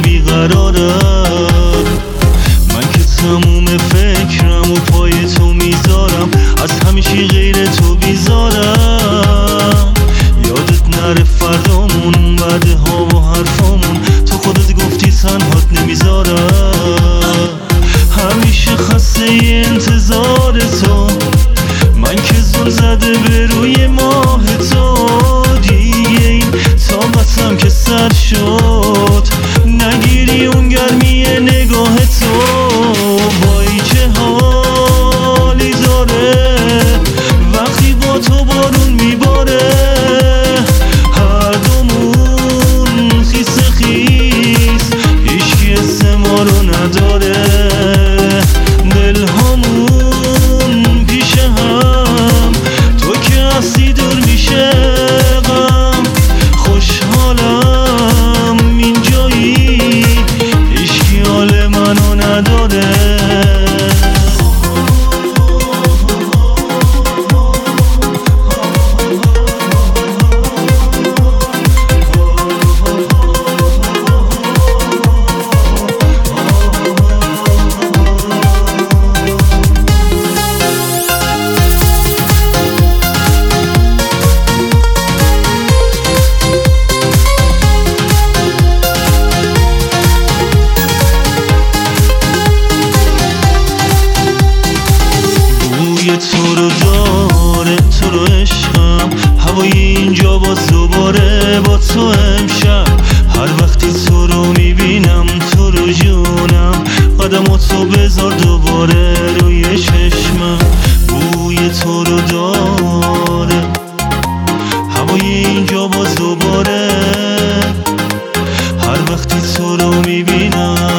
بیقرارم. من که تموم فکرم و پای تو میذارم، از همیشه غیر تو بیزارم. یادت نره فردامون، بعده ها و حرفامون، تو خودت گفتی تنهات نمیذارم. همیشه خسته انتظار تو، من که زل زده به روی ماه تو. دیگه این طاقتم که سر شد، نگیری اون گرمی نگاه تو. وای چه حالی داره وقتی با تو بارون میباره، هر دومون خیس خیس، هیچکی اسم ما رو نداره. دلهامون پیش هم، تو که هستی دور میشه غم. خوشحالم اینجایی، هیچکی حال منو نداره. تو رو داره، تو رو عشقم، هوای اینجا باز دوباره با تو امشب. هر وقتی تو رو میبینم، تو رو جونم، قدماتو بذار دوباره روی چشمم. بوی تو رو داره، هوای اینجا باز دوباره، هر وقتی تو رو میبینم.